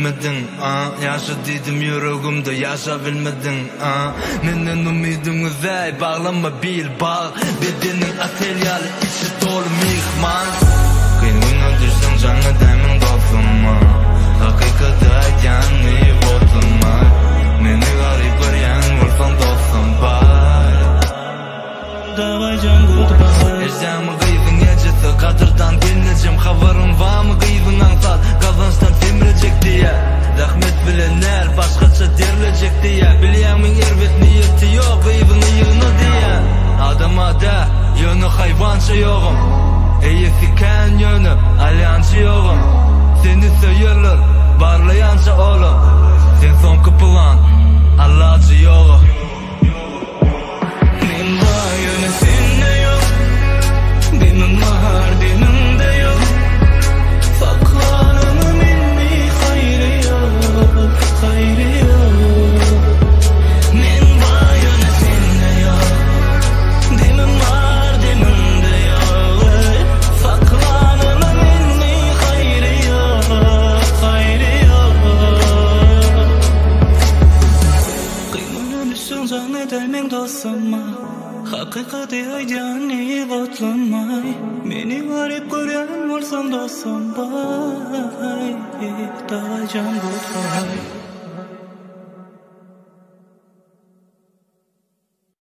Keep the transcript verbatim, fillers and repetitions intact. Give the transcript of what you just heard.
bilmedin ah. Yaşa dedim yüreğimde yaşa bilmedin ah. Menden umidim uzay bağlanma bil bağ. Bedenin atelyalı içi dolu mihman. Kıyına düşsen canı demin dostuma. Hakikati aytan iyi botuma. Meni garip göryen vursan dostum bay. Davay can goodbye. Eşyamı kıydın gecesi kadırdan dinleyeceğim. Havarım var mı kıydın ansal kazançtan temirecek diye. Rahmet bilenler başkaça derilecek diye. Bilyemin ervet niyeti yok kıydın iyığını diye. Adama da yönü hayvança yoğum. İyi fiken yönü alyançı yoğum. Seni söyürler barlayança oğlum. Sen son kıpılan Allah'cı yoğum. Benim var yönü sende yok. Benim var benim de yok. Faklanımı minni hayri yok. Hayri yok. Men var yönü sende yok. Benim var benim de yok. Faklanımı minni hayri yok. Hayri yok. Kıymına düşsün zanneder men dostuma. Hakikati aydan iyi botlanmay. Meni garip gören olsam dostum bay. Davay can goodbye.